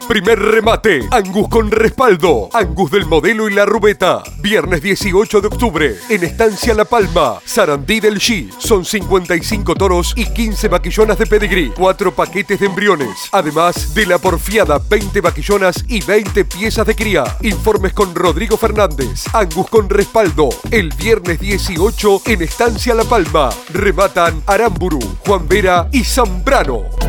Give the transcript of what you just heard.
Primer remate, Angus con respaldo, Angus del modelo y la rubeta. Viernes 18 de octubre, en Estancia La Palma, Sarandí del G. Son 55 toros y 15 vaquillonas de pedigrí, 4 paquetes de embriones. Además de la porfiada, 20 vaquillonas y 20 piezas de cría. Informes con Rodrigo Fernández. Angus con respaldo, el viernes 18 en Estancia La Palma. Rematan Aramburu, Juan Vera y Zambrano.